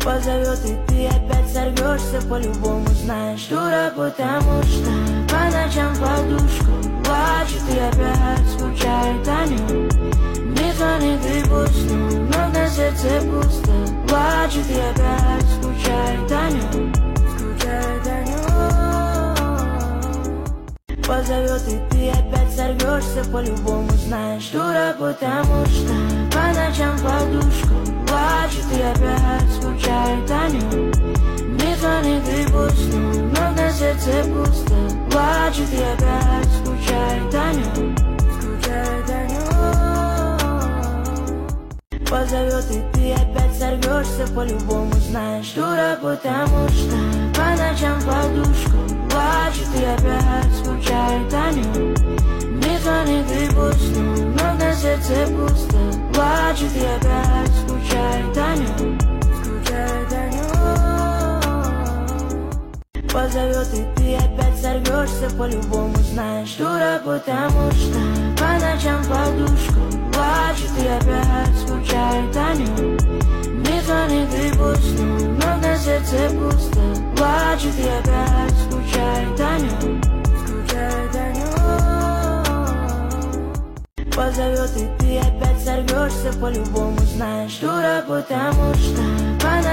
позовет, и ты опять сорвешься по-любому, знаешь, дура, потому что по ночам подушку плачет и опять скучает о нем. Не звонит и пусть, но на сердце пусто, плачет и опять скучает о нем. Скучает о нем. Позовет, и ты опять сорвешься по-любому, знаешь, дура, потому что по ночам подушку плачет и опять скучает о нем. Не звонит и пусть, но на сердце пусто, плачет и опять скучает о нем. Скучает о нем. Позовет, и ты опять сорвешься по-любому, знаешь, дура, потому что по ночам подушку плачет и опять скучает о нем. Не звонит и пусть, но на сердце пусто, плачет и опять скучает о нем. Скучает о нем. Позовет, и ты опять сорвешься по-любому, знаешь, дура, потому что по ночам подушку плачет и опять скучает о нем. Не звонит и пусть, но на сердце пусто, плачет и опять скучает о нем. Скучает о нем. Позовет, и ты опять сорвешься по-любому, знаешь, дура, потому что по